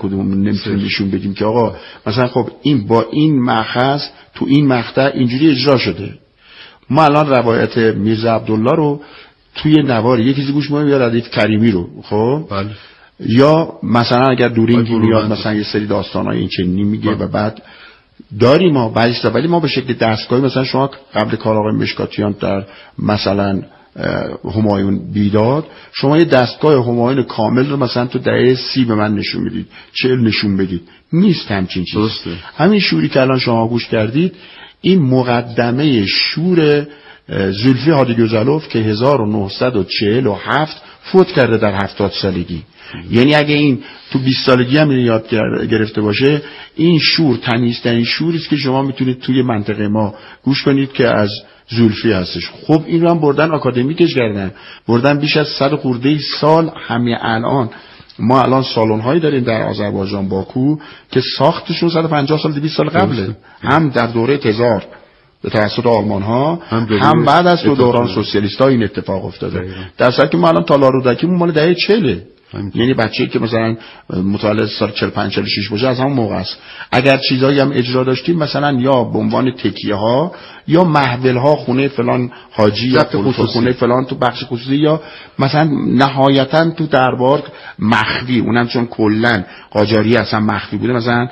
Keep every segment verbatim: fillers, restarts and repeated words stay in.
کدوم نمیتونیم نشون بدیم که آقا مثلا خب این با این مأخذ تو این مقطع اینجوری اجرا شده. ما الان روایت میرزا عبدالله رو توی نوار یکی چیزی گوش می‌کنیم یا ردیف کریمی رو خب بله. یا مثلا اگر دورینگی میاد مثلا یه سری داستانای این چنینی میگه و بعد داریم ما بعضی، ولی ما به شکل دستگاهی مثلا شما قبل کار آقای مشکاتیان در مثلا همایون بیداد شما یه دستگاه همایون کامل رو مثلا تو دهه سی به من نشون میدید، چهل نشون بدید، نیست همچین چیز. همین شوری که الان شما گوش کردید این مقدمه شور زلفی هادیگوزالوف که هزار و نهصد و چهل و هفت فوت کرده در هفتاد سالگی. یعنی اگه این تو بیست سالگی هم یاد گرفته باشه این شور تمیزترین شوری است که شما میتونید توی منطقه ما گوش کنید که از زلفی هستش. خب این رو هم بردن آکادمیکش کردن، بردن بیش از صد خورده سال. همه الان ما الان سالن هایی داریم در آذربایجان باکو که ساختشون صد و پنجاه سال دویست سال قبله، هم در دوره تزار به توسط آلمان ها هم, هم بعد از دو دوران سوسیالیست ها این اتفاق افتاده. در صورتی که ما الان تالارودکیمون مال دهه چهله، یعنی بچه‌ای که مثلا متولد سال چهل و پنج چهل و شش باشه از همون موقع است. اگر چیزایی هم اجرا داشتیم مثلا یا به عنوان تکیه ها یا محول ها خونه فلان حاجی یا خونه فلان تو بخش خصوصی یا مثلا نهایتا تو دربار مخفی، اونم چون کلا قاجاری اصلا مخفی بوده. مثلا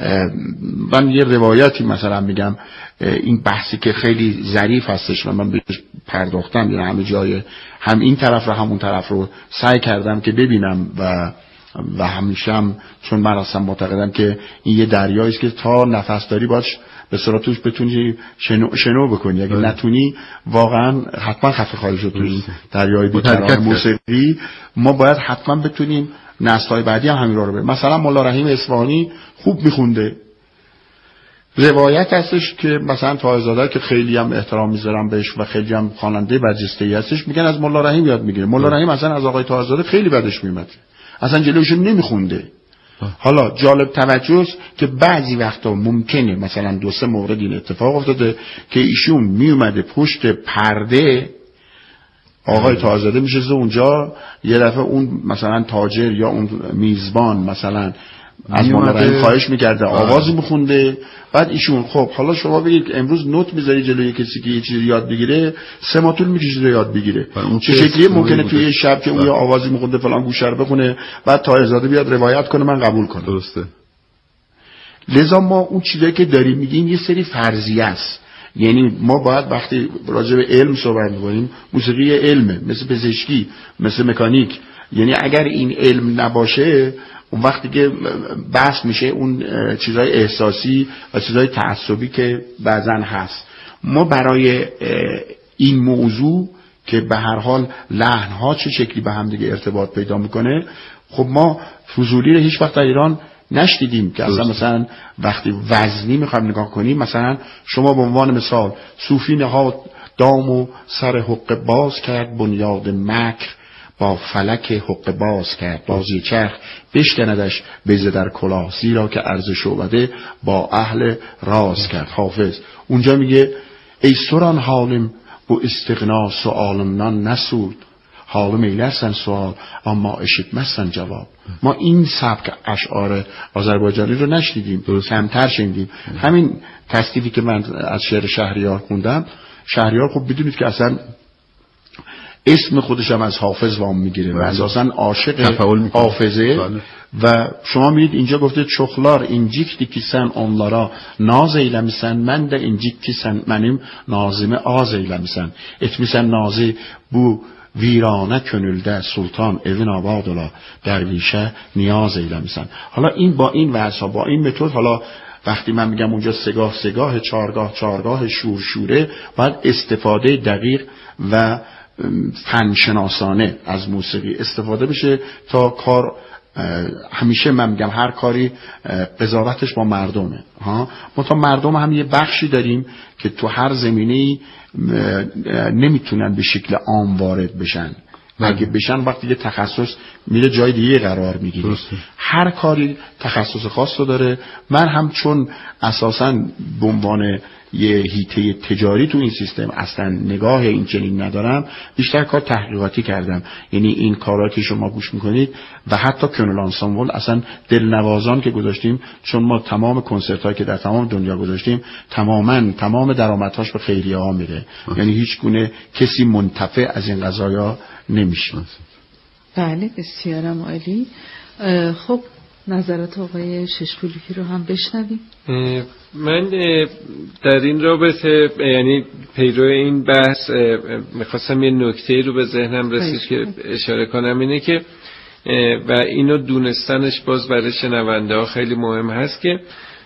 من یه روایتی مثلا میگم، این بحثی که خیلی ظریف هستش و من بهش پرداختم، یعنی همه جای هم این طرف و همون طرف رو سعی کردم که ببینم و و همیشه هم چون من اصلا معتقدم که این یه دریایی است که تا نفس داری باش به صورت توش بتونی شنو, شنو بکنی، اگه نتونی واقعا حتما خفه خواهی شد توی دریای بی‌قرار موسیقی. ما باید حتما بتونیم نسل‌های بعدی هم همین رو بریم. مثلا مولا رحیم اصفهانی خوب میخونده، روایت هستش که مثلا طاهرزاده که خیلی هم احترام میذارم بهش و خیلی هم خواننده برجسته‌ای هستش، میگن از مولا رحیم یاد میگیره. مولا رحیم اصلا از آقای طاهرزاده خیلی بدش میومد، اصلا جلوش نمیخونده. حالا جالب توجه است که بعضی وقتا ممکنه مثلا دو سه مورد این اتفاق افتاده که ایشون میومده پشت پرده، آقای طاهرزاده میشه اونجا، یه دفعه اون مثلا تاجر یا اون میزبان مثلا از مولا رحیم خواهش میکرده آوازی میخونده، بعد ایشون خب حالا شما بگید امروز نوت میذاری جلوی کسی که یه چیزی یاد بگیره سه ماه طول میکشه تا یاد بگیره، چه شکلیه ممکنه توی یه شب که اون آوازی میخونده فلان گوشه رو بخونه بعد طاهرزاده بیاد روایت کنه من قبول کنم. درسته. لذا ما اون چیزایی که داریم میگیم یه سری فرضیه است، یعنی ما باید وقتی راجع به علم صحبت میکنیم، موسیقی علمه، مثل پزشکی، مثل مکانیک، یعنی اگر این علم نباشه اون وقتی که بحث میشه اون چیزهای احساسی و چیزهای تعصبی که بعضا هست. ما برای این موضوع که به هر حال لحنها چه شکلی به هم دیگه ارتباط پیدا میکنه، خب ما فضولی رو هیچ وقت در ایران نشدیدیم که اصلا مثلا وقتی وزنی میخوایم نگاه کنیم، مثلا شما به عنوان مثال صوفی نهاد دام و سر حق باز کرد بنیاد مکر، با فلک حق باز کرد بازی چرخ بشکندش بیزه در کلاه، زیرا که عرض شعبده با اهل راز کرد. حافظ اونجا میگه ای سران حالم با استغنا سؤالمنان نسود، حالم ایلستن سوال اما اشتمستن جواب. ما این سبک اشعار آذربایجانی رو نشنیدیم، کمتر شنیدیم. همین تصنیفی که من از شعر شهریار خوندم، شهریار خب بدونید که اصلا اسم خودش هم از حافظ وام میگیره و اساسا عاشق حافظه و شما میرید اینجا گفته çoklar incikdi ki sen onlara naz eylemişsen mən də incik ki sen mənim nazimi az eylemişsen etmişsen nazı bu ویرانه کönüldə سلطان evin آباد ola درویشه نیاز eylemişsen. حالا این با این وصفا با این متد، حالا وقتی من میگم اونجا سگاه سگاه چارگاه چارگاه شور شوره، باید استفاده دقیق و فنشناسانه از موسیقی استفاده بشه تا کار. همیشه من میگم هر کاری قضاوتش با مردمه ها، ما تا مردم هم یه بخشی داریم که تو هر زمینه‌ای نمیتونن به شکل عام وارد بشن، اگه بشن وقتی یه تخصص میره جای دیگه قرار میگیره. هر کاری تخصص خاص رو داره. من هم چون اساساً به عنوان یه هیته تجاری تو این سیستم اصلا نگاه این چنین ندارم، بیشتر کار تحقیقاتی کردم. یعنی این کارا که شما گوش میکنید و حتی کنول آنسامبل اصلا دلنوازان که گذاشتیم، چون ما تمام کنسرت هایی که در تمام دنیا گذاشتیم تماما تمام درآمدهاش به خیریه ها میره، یعنی هیچ گونه کسی منتفع از این قضایا نمیشه. بله بسیارم عالی. خب نظرات آقای ششپولکی رو هم بشنویم. من در این رابطه یعنی پیرو این بحث میخواستم یه نکته رو به ذهنم رسید که اشاره کنم، اینه که و اینو دونستنش باز برای شنونده ها خیلی مهم هست که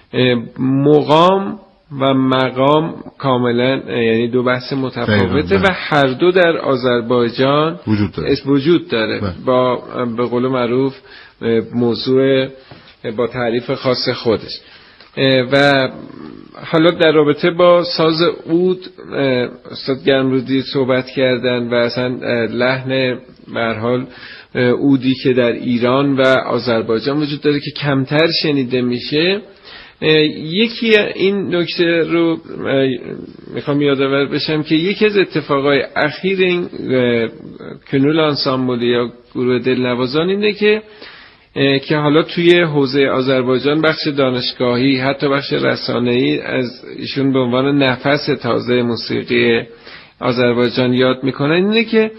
مقام و مقام کاملا یعنی دو بحث متفاوته و هر دو در آذربایجان وجود داره, وجود داره. با به قول معروف موضوع با تعریف خاص خودش. و حالا در رابطه با ساز عود استاد گرمرودی صحبت کردن و اصلا لحن به هر حال عودی که در ایران و آذربایجان وجود داره که کمتر شنیده میشه. یکی این نکته رو میخوام یادآور بشم که یکی از اتفاقای اخیر این کنول آنسامبل یا گروه دلنوازان اینه که که حالا توی حوزه آذربایجان بخش دانشگاهی حتی بخش رسانه‌ای از ایشون به عنوان نفس تازه موسیقی آذربایجان یاد میکنن، اینه که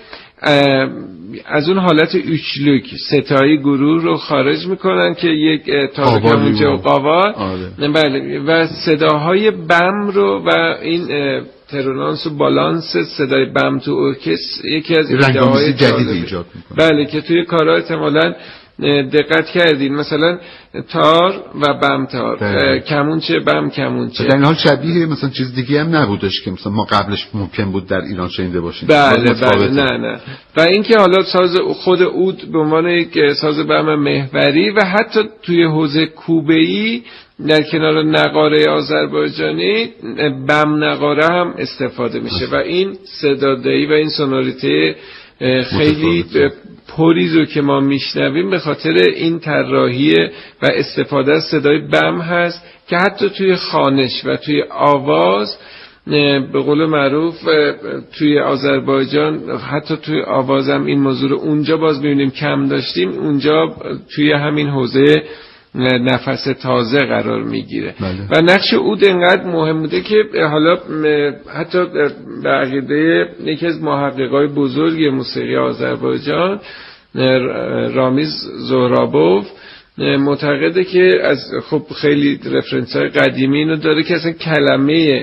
از اون حالت اوچلوک ستایی گروه رو خارج میکنن که یک تازه کمونچه و قاوال بله و صداهای بم رو و این ترونانس و بالانس صدای بم تو ارکستر یکی از ایده‌های جدید ایجاد میکنه. بله که توی کارها احتمالاً دقت کردین مثلا تار و بم تار، کمونچه بم کمونچه، در این حال شبیه مثلا چیز دیگه هم نبودش که مثلا ما قبلش ممکن بود در ایران شنیده باشیم. بله بله نه نه و اینکه حالا ساز خود عود به عنوان یک ساز بم محوری و حتی توی حوزه کوبه‌ای در کنار نقاره آذربایجانی بم نقاره هم استفاده میشه و این صدادهی و این سونوریته خیلی پری رو که ما میشنویم به خاطر این طراحی و استفاده از صدای بم هست که حتی توی خوانش و توی آواز به قول معروف توی آذربایجان حتی توی آوازم این موضوع رو اونجا باز میبینیم کم داشتیم، اونجا توی همین حوزه نفس تازه قرار میگیره و نقش عود انقدر مهم بوده که حالا حتی به عقیده یکی از محققای بزرگ موسیقی آذربایجان رامیز زهرابوف معتقده که از خب خیلی رفرنس های قدیمی اینو داره که اصلا کلمه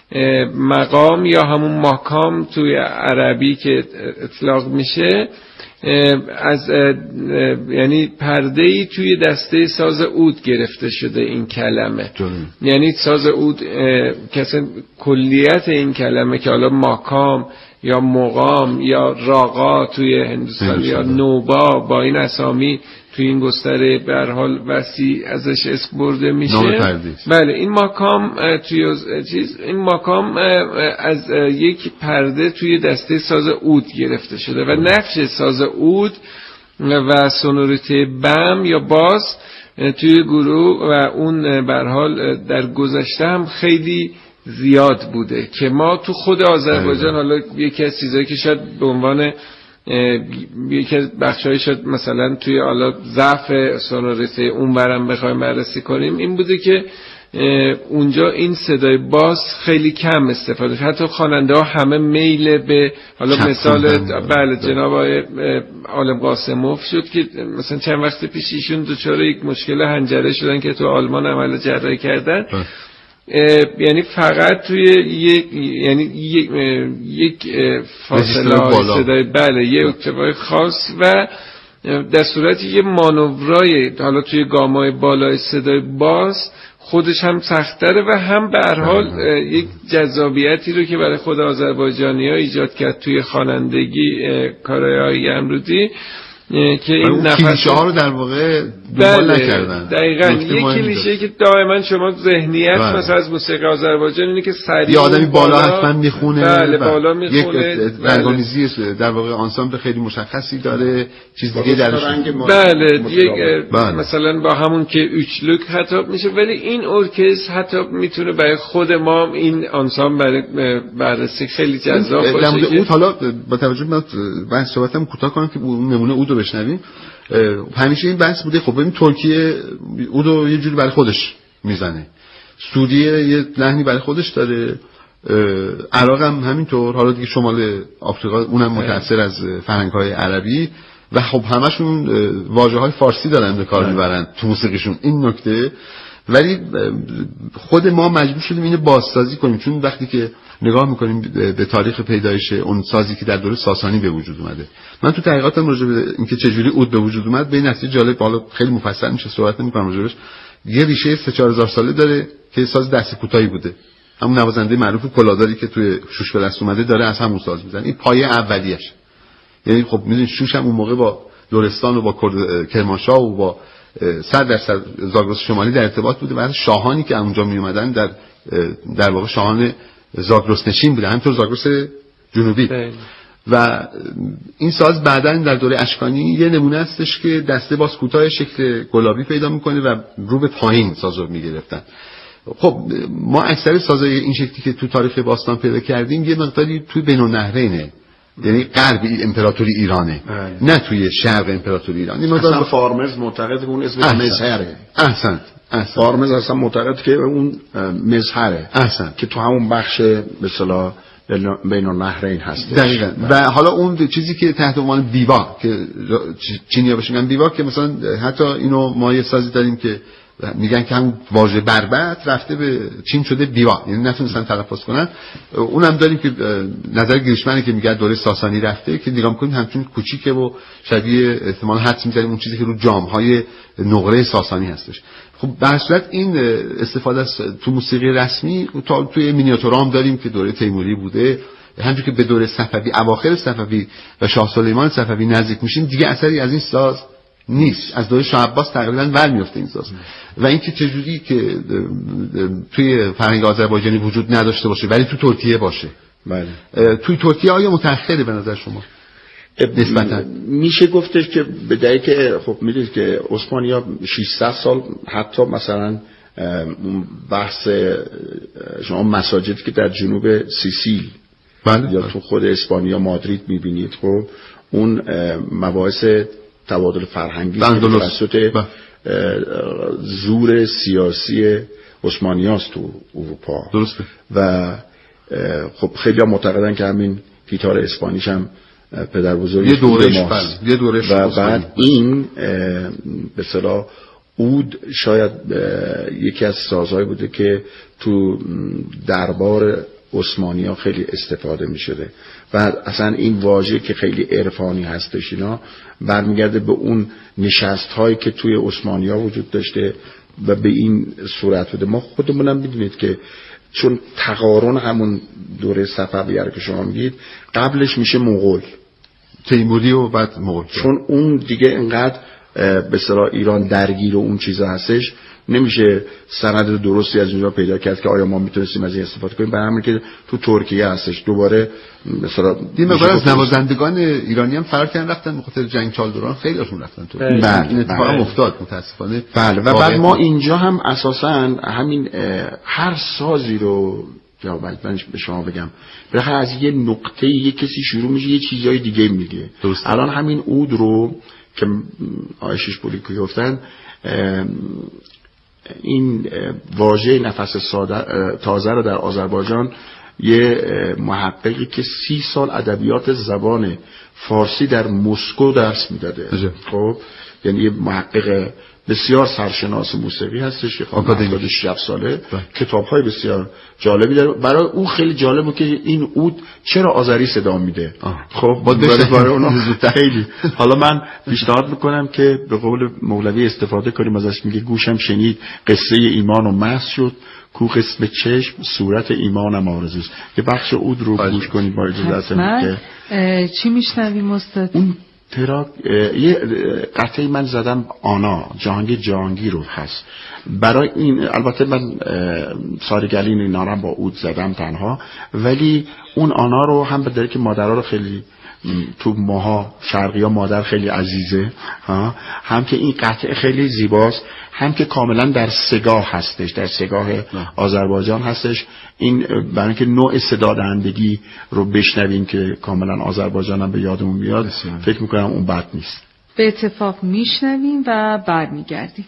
مقام یا همون مقام توی عربی که اطلاق میشه از یعنی پرده‌ای توی دسته ساز عود گرفته شده این کلمه جنی. یعنی ساز عود کسی کلیت این کلمه که حالا مقام یا مقام یا راقا توی هندوستان یا نوبا با این اسامی توی این گستره به هر حال وسیع ازش اسم برده میشه. بله این مقام توی چیز این مقام از یک پرده توی دسته ساز عود گرفته شده و نقش ساز عود و سونوریته بم یا باز توی گروه و اون به هر حال در گذشته هم خیلی زیاد بوده که ما تو خود آذربایجان حالا یکی از چیزایی که شاید به عنوان یکی از بخشایی شد مثلا توی حالا ضعف سونوریته اون برم بخوایم بررسی کنیم این بوده که اونجا این صدای باز خیلی کم استفاده، حتی خواننده ها همه میل به حالا مثال بله جناب آقای عالم قاسموف شد که مثلا چند وقت پیش ایشون دچار یک مشکل حنجره شدن که تو آلمان عمل جراحی کردن یعنی فقط توی یک یعنی یک, یک فاصله صدای بله یک اکتاو خاص و در صورتی یه مانورای حالا توی گامای بالای صدای باز خودش هم سخت‌تره و هم به هر حال یک جذابیتی رو که برای خود آذربایجانی‌ها ایجاد کرد توی خوانندگی کارهای گرمرودی که این نفس ها رو در واقع دنبال نکردن. دقیقاً یک کلیشه که دائما شما ذهنیت بله. مثلا از موسیقی آذربایجان اینه که سریع یه آدمی بالا حتما میخونه، بله بالا میخونه، یک رنگامیزی در واقع آنسامبل خیلی مشخصی داره، چیز دیگه درش بله یک بله. مثلا با همون که اوچلوک خطاب میشه، ولی این ارکستر حتی میتونه برای خود ما این آنسامبل برای بررسی خیلی جذاب باشه. در مورد اود حالا با توجه به بحث صحبتم کوتاه کنم که نمونه اود رو بشنویم. همیشه این بحث بوده خب ببین ترکیه اود رو یه جوری برای خودش میزنه، سوریه یه لحنی برای خودش داره، عراق هم همینطور، حالا دیگه شمال آفریقا اونم متأثر از فرهنگ‌های عربی و خب همشون واژه‌های فارسی دارن به کار میبرن تو موسیقیشون. این نکته، ولی خود ما مجبور شدیم اینو بازسازی کنیم، چون وقتی که نگاه میکنیم به تاریخ پیدایش اون سازی که در دوره ساسانی به وجود اومده، من تو تحقیقاتم راجع به اینکه چجوری عود به وجود اومد به این نتیجه جالب، حالا خیلی مفصل میشه صحبت نمی‌کنم راجعش، یه ریشه سه چهار هزار ساله داره که ساز دست کوتاهی بوده. همون نوازنده معروف کلاداری که توی شوش به دست اومده داره از همون ساز میزنه. این پایه اولیه‌اش. یعنی خب میدونید شوش هم اون موقع با لرستان و با کرمانشاه و با صد درصد زاگرس شمالی در ارتباط بوده و شاهانی که اونجا می اومدن در در واقع شاهان زاگرس نشین بوده، همینطور زاگرس جنوبی ده. و این ساز بعداً در دوره اشکانی یه نمونه هستش که دسته باز کوتاه شکل گلابی پیدا میکنه و رو به پایین سازو میگرفتن. خب ما اکثر سازهای این شکلی که تو تاریخ باستان پیدا کردیم یه مقداری توی بین النهرینه، یعنی غرب امپراتوری ایرانه آه. نه توی شرق امپراتوری ایران. این اصلا فارمز معتقد که اون اسم مظهره. احسن احسن فارمز اصلا معتقد که اون مظهره احسن که تو همون بخش به اصطلاح بین النهرین هست. دقیقاً. و حالا اون چیزی که تحت عنوان بیوا که چینی‌ها بهش میگن بیوا، که مثلا حتی اینو ما یه سازی داریم که میگن که هم واژه بربط رفته به چین شده بیوا، یعنی نتونستن تلفظ کنن. اونم داریم که نظر گریشمنه که میگه دوره ساسانی رفته، که نگاه می‌کنید همچون کوچیکه و شبیه احتمال حدس می‌زنیم اون چیزی که رو جام‌های نقره ساسانی هستش. خب به هر صورت این استفاده از تو موسیقی رسمی تا توی مینیاتورام داریم که دوره تیموری بوده، همونجوری که به دوره صفوی اواخر صفوی و شاه سلیمان صفوی نزدیک میشیم دیگه اثری از این ساز نیست. از دوره شاه عباس تقریبا ور میفته این ساز. و اینکه چجوری که توی فرهنگ آذربایجانی وجود نداشته باشه ولی تو ترکیه باشه. بله. توی ترکیه آیا متأخره به نظر شما؟ نسبتا میشه گفتش که به دلیل که خب میدونید که عثمانی‌ها ششصد سال حتی مثلا بحث شما مساجدی که در جنوب سیسیل بله. یا تو خود اسپانیا مادرید میبینید، خب اون مباحث تبادل فرهنگی توسط زور سیاسی عثمانیاست تو اروپا. درسته. و خب خیلی ها معتقدن که همین گیتار اسپانیش هم پدر بزرگی یه دورش ماست. یه دورش و بعد این به اصطلاح عود شاید یکی از سازهایی بوده که تو دربار عثمانی ها خیلی استفاده می شده و اصلا این واژه که خیلی عرفانی هستش اینا برمیگرده به اون نشست هایی که توی عثمانی ها وجود داشته و به این صورت بوده. ما خودمونم میدونید که چون تقارن همون دوره صفویه که شما میگید قبلش میشه مغول، تیموری و بعد مغول، چون اون دیگه انقدر به اصطلاح ایران درگیر و اون چیزا هستش نمیشه سند درستی از اونجا پیدا کرد که آیا ما میتونستیم از این استفاده کنیم. برای همین که تو ترکیه هستش دوباره مثلا این مقدار از نوازندگان ایرانی هم فرار کردن رفتن به خاطر جنگ چالدوران، خیلی هاشون رفتن تو. بله این اتفاق هم افتاد متاسفانه. بله. و بعد ما اینجا هم اساسا همین هر سازی رو یا من به شما بگم بالاخره از یه نقطه یه کسی شروع میشه یه چیزای دیگه میگه. الان همین عود رو که آقای شیشپوری که گفتن این واژه نفس تازه رو در آذربایجان یه محققی که سی سال ادبیات زبان فارسی در مسکو درس میداده، خب یعنی یه محقق بسیار سرشناس موسیقی هستش که هفتاد و شش ساله کتاب‌های بسیار جالبی داره. برای او خیلی جالبه که این عود چرا آذری صدا میده. خب برای اونا خیلی حالا من پیشنهاد میکنم که به قول مولوی استفاده کنیم ازش. میگه گوشم شنید قصه ایمان و محض شد، کو قسم چشم صورت ایمانم آرزوست. یه بخش عود رو گوش کنید با اجازه. چی میشنویم استاد؟ اون تراک یه قطعی من زدم آنا جهانگیر جهانگیرو هست برای این. البته من سارگلین اینا رو با عود زدم تنها، ولی اون آنا رو هم به دلیل که مادرها رو خیلی تو ماها شرقی ها مادر خیلی عزیزه ها، هم که این قطعه خیلی زیباست، هم که کاملا در سگاه هستش، در سگاه آذربایجان هستش. این برای اینکه نوع صدا دهندگی رو بشنویم که کاملا آذربایجان هم به یادمون بیاد، فکر میکنم اون بد نیست. به اتفاق میشنویم و برمیگردیم.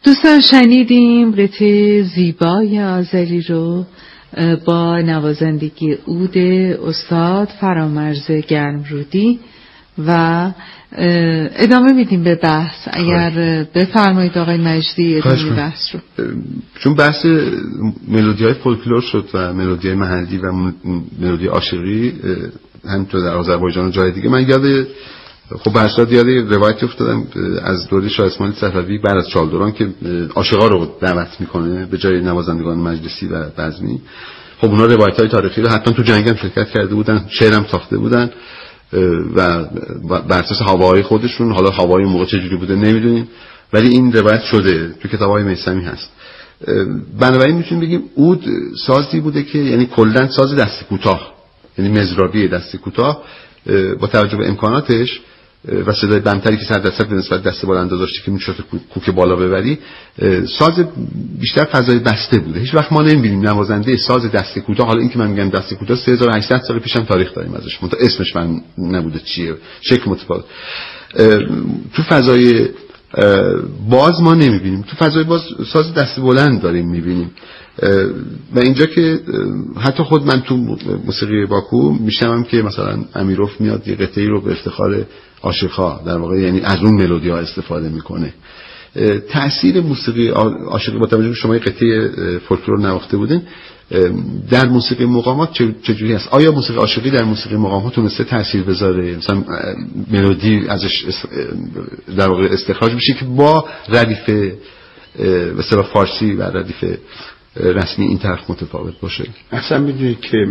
دوستان شنیدیم قطعه زیبای آذری رو با نوازندگی عود استاد فرامرز گرمرودی و ادامه میدیم به بحث. اگر بفرمایید آقای مجدی ادامه بحث رو. چون بحث ملودی های فولکلور شد و ملودی های محلی و ملودی عاشقی همینطور در آذربایجان و جای دیگه، من یاد خب برشاد یاد روایتی افتادم از دوره شاه اسماعیل صفوی بعد از چالدوران که عاشقا رو دعوت میکنه به جای نوازندگان مجلسی و بزمی. خب اونا روایت های تاریخی رو حتما تو جنگ هم شرکت کرده بودن، شعرم ساخته بودن و بر اساس هوای خودشون. حالا هوای موقع چجوری بوده نمیدونیم، ولی این روایت شده تو کتاب‌های میثمی هست. بنابراین میتونیم بگیم عود سازی بوده که یعنی کلاً ساز دست کوتاه، یعنی مزرابی دست کوتاه با توجه به امکاناتش و صدای بمتری که صد درصد به نسبت دست بلند داشته که میشد کوک بالا ببری، ساز بیشتر فضای بسته بوده. هیچ وقت ما نمیبینیم نوازنده ساز دست کوتاه، حالا این که من میگم دست کوتاه سه هزار و هشتصد سال پیشم تاریخ داریم ازش، منتها اسمش من نبوده چیه، شکل متفاوت. تو فضای باز ما نمیبینیم، تو فضای باز ساز دست بلند داریم میبینیم. و اینجا که حتی خود من تو موسیقی باکو میشنوم که مثلا امیروف میاد یه قطعه‌ای رو به افتخار عاشق‌ها در واقع، یعنی از اون ملودی‌ها استفاده میکنه. تأثیر موسیقی عاشقی با توجه به شما قطعه فولکلور نواخته بودین در موسیقی مقامات چجوری هست؟ آیا موسیقی عاشقی در موسیقی مقامات تونسته تأثیر بذاره، مثلا ملودی ازش در واقع استخراج بشه که با ردیف به اصطلاح فارسی و ردیف رسمی این طرف متفاوت باشه؟ اصلا میدونید که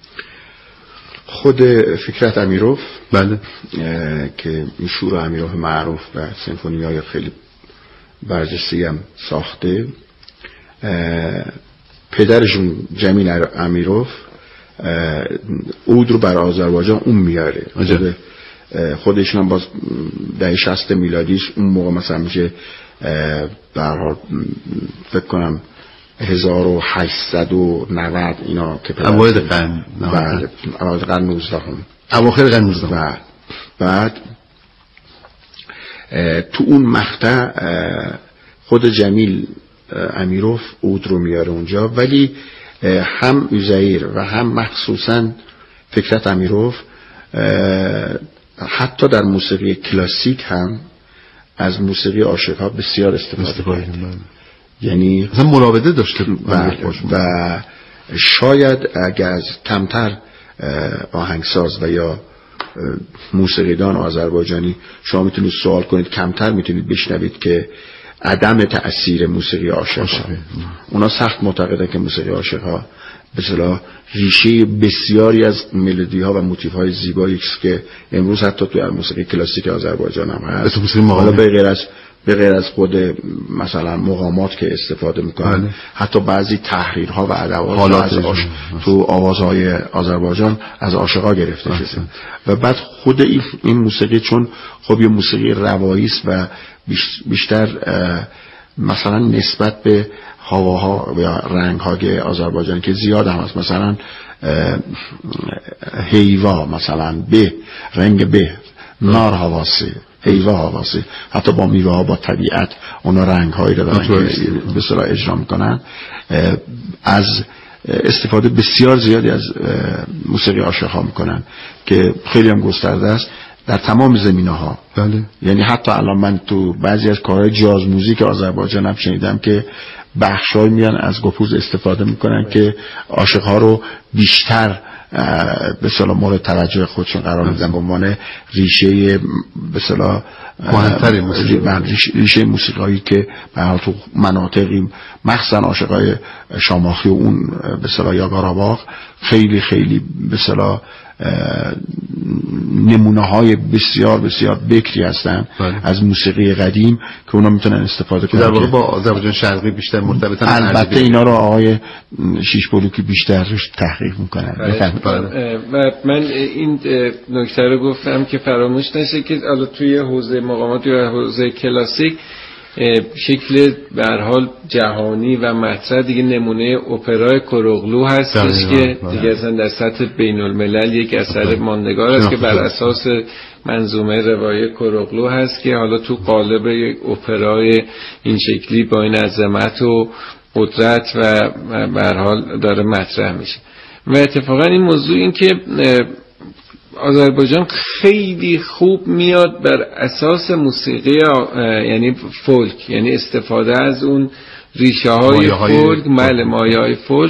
خود فکرت امیروف، بله، که شور امیروف معروف و سمفونی‌های خیلی برجسته هم ساخته، پدرشون جمیل امیروف عود رو برای آذربایجان اون میاره. خودشون هم باز دهه شصت میلادیش اون موقع مثلا میشه به هر حال فکر کنم هزار و هشتصد و نود اینا که اوایل قرن بعد اوایل قرن نوزدهم اواخر قرن نوزدهم بعد بعد تو اون مقطع خود جمیل امیروف عود رو میاره اونجا، ولی هم اوزایر و هم مخصوصا فکرت امیروف حتی در موسیقی کلاسیک هم از موسیقی عاشق‌ها بسیار استفاده کرد. یعنی مثلا مراوده داشته و, و شاید اگر از کمتر آهنگساز و یا موسیقیدان آذربایجانی شما میتونید سوال کنید، کمتر میتونید بشنوید که عدم تأثیر موسیقی عاشق‌ها. اونا سخت معتقدن که موسیقی عاشق‌ها به اصطلاح ریشه بسیاری از ملودی ها و موتیف های زیبایی است که امروز حتی توی موسیقی کلاسیک آذربایجان هم هست، حالا به غیر از به غیر از خود مثلا مقامات که استفاده میکنن، بله. حتی بعضی تحریرها و ادوات از آش... تو آوازهای آذربایجان از عاشقا گرفته شده. و بعد خود این موسیقی چون خب یه موسیقی روایی است و بیشتر مثلا نسبت به هواها یا رنگ‌های آذربایجان که زیاد هم هست، مثلا هیوا، مثلا به رنگ به، نار هواسی، هیوا هواسی، حتی با میوه ها، با طبیعت اونا رنگ‌هایی رو دارن که به اصطلاح اجرا میکنن. از استفاده بسیار زیادی از موسیقی عاشق‌ها میکنن که خیلی هم گسترده است در تمام زمینه‌ها. بله. یعنی حتی الان من تو بعضی از کارهای جاز موزیک آذربایجان هم شنیدم که بخشای میان از گپوز استفاده میکنن بله. که عاشق‌ها رو بیشتر به اصطلاح مورد توجه خودشون قرار میدن به عنوان ریشه به اصطلاح مهمتر موسیقی، ریشه موسیقایی که به حال تو مناطقی مخصوصا عاشقای شاماخی و اون به اصطلاح یا قره‌باغ خیلی خیلی به اصطلاح نمونه های بسیار بسیار بکری هستن بله. از موسیقی قدیم که اونا میتونن استفاده کنن. در واقع با آذربایجان شرقی بیشتر مرتبطن. البته اینا رو آقای شیش بلوکی بیشتر تحقیق میکنن. بله. من این نکته رو گفتم که فراموش نشه که حالا توی حوزه مقامات یا حوزه کلاسیک شکل به هر حال جهانی و مطرح دیگه نمونه اپرای کروغلو هستش که دیگه اصلا در سطح بین الملل یک اثر ماندگار است که بر اساس منظومه روایی کروغلو هست که حالا تو قالب یک اپرای این شکلی با این عظمت و قدرت و به هر حال داره مطرح میشه. و اتفاقا این موضوع این که آذربایجان خیلی خوب میاد بر اساس موسیقی یعنی فولک، یعنی استفاده از اون ریشه های فولک، مال مایه های فولک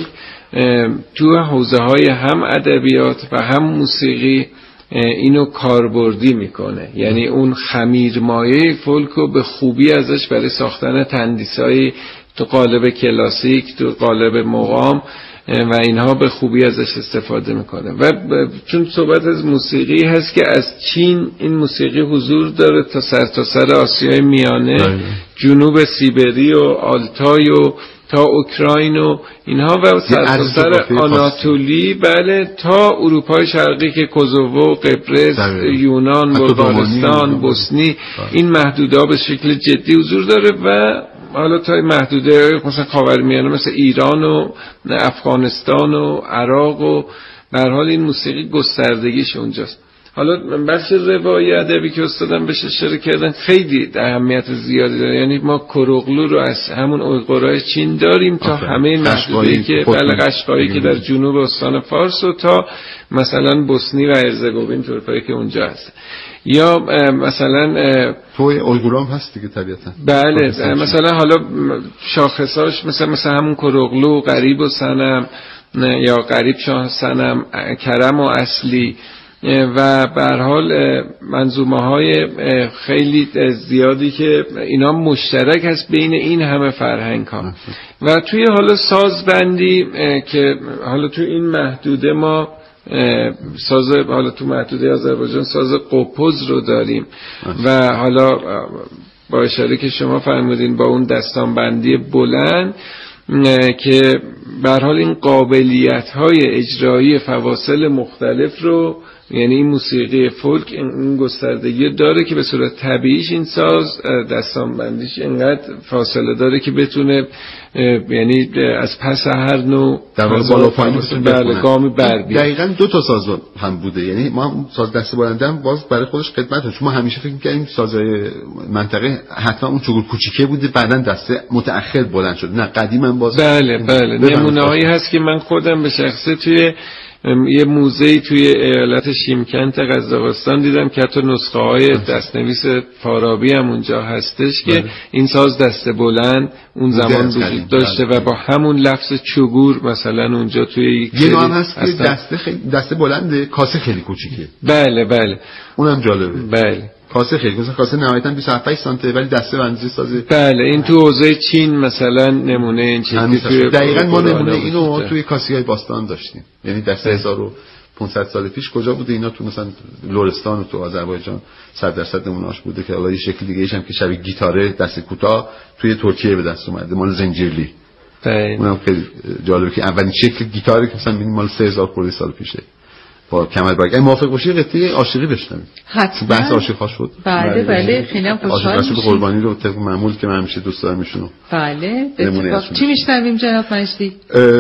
تو حوزه های هم ادبیات و هم موسیقی اینو کاربردی میکنه. یعنی اون خمیر مایه فولک رو به خوبی ازش برای ساختن تندیسای تو قالب کلاسیک، تو قالب مقام و اینها به خوبی ازش استفاده میکنه. و چون صحبت از موسیقی هست که از چین این موسیقی حضور داره تا سر تا سر آسیای میانه، داید. جنوب سیبری و آلتای و تا اوکراین و اینها و سر تا سر آناتولی، بله، تا اروپای شرقی که کوزوو، قبرس، یونان، بلغارستان، بوسنی، این محدوده به شکل جدی حضور داره. و حالا تا محدوده مثلا خاورمیانه مثل ایران و افغانستان و عراق و به هر حال این موسیقی گستردگیش اونجاست. حالا بخش روایی ادبی که استادم بهش اشاره کردن خیلی اهمیت زیادی داره. یعنی ما کروغلو رو از همون اویغورای چین داریم تا همه محدوده‌ای که بله قشقایی که در جنوب استان فارس و تا مثلا بوسنی و هرزگوین تورپایی که اونجا هست. یا مثلا توی اویغورام هست دیگه طبیعتا. بله مثلا حالا شاخصاش مثلا مثلا همون کروغلو، غریب و صنم یا غریب شاه صنم، کرم و اصلی و به هر حال منظومه های خیلی زیادی که اینا مشترک هست بین این همه فرهنگ ها. و توی حالا سازبندی که حالا توی این محدوده ما ساز حالا تو محدوده آذربایجان ساز قوپوز رو داریم و حالا با اشاره که شما فرمودین با اون دستانبندی بلند که به هر حال این قابلیت های اجرایی فواصل مختلف رو، یعنی این موسیقی فولک این گستردگی داره که به صورت طبیعیش این ساز دستانبندیش اینقدر فاصله داره که بتونه یعنی از پس هر نوع در بالا پایین بله گامی بر بیاد. دقیقاً دو تا ساز هم بوده. یعنی ما ساز دست بلنده هم باز برای خودش خدمت داشت. ما همیشه فکر می‌کردیم سازهای منطقه حتما اون چوگور کوچیکه بوده بعداً دسته متأخر بلند شد. نه قدیما باز بله بله نمونه‌هایی هست که من خودم به شخصه توی یه موزه‌ای توی ایالت شیمکنت قزاقستان دیدم که حتی نسخه های دستنویس فارابی هم اونجا هستش که این ساز دست بلند اون زمان وجود داشته و با همون لفظ چوگور مثلا اونجا توی یک یه نام هست که دسته خیلی دسته بلنده، کاسه خیلی کوچیکه. بله بله اونم جالبه. بله کاسه خیلی مثلا کاسه نهایتاً بیست و هفت سانتی ولی دسته بندی سازه. بله این تو حوزه چین مثلا نمونه این چیزی توی دقیقاً ما نمونه اینو توی کاسی‌های باستان داشتیم. یعنی دسته هزار و پانصد سال پیش کجا بوده اینا؟ تو مثلا لرستان و تو آذربایجان صد درصد نمونه‌اش بوده که حالا یه شکل دیگه ایش هم که شبیه گیتاره دست کوتاه توی ترکیه به دست اومده مال زنجیرلی. بله اونم خیلی جالبه که اولین شکل گیتاری که مثلا مال سه هزار خورده سال پیشه با کمربرگ. اگه موافق باشی قطعه عاشقی بشنویم. حتما. بحث عاشق‌ها شد. بله بله خیلی خوشحال میشم. عاشق قربانی رو طبق معمول که من همیشه دوست دارم ایشونو. بله. اتفاق چی میشنویم جناب مجدی؟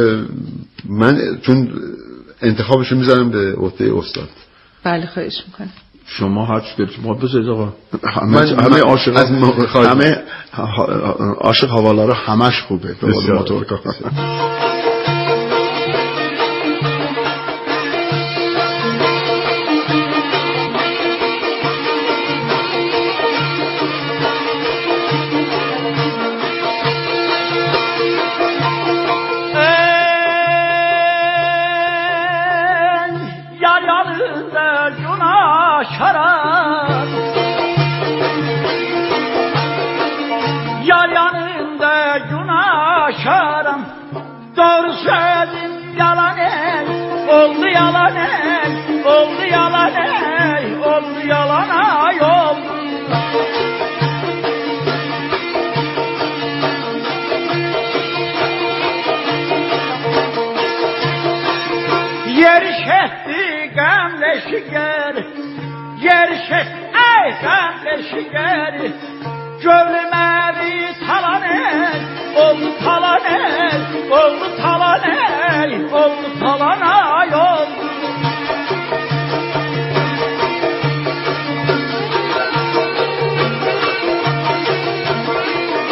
من چون انتخابشو میذارم به عهده استاد. بله خواهش میکنم. شما هر چی دلتون ما بذارید آقا. همه همه عاشق همه عاشق حواله‌ها همش خوبه به قول ما ترکا. Doğru söyledim yalan ey, oldu yalan ey, oldu yalan ey, oldu yalan ay oldu. Yerişetti gamle şeker, yerişetti ey gamle şeker, gönlüme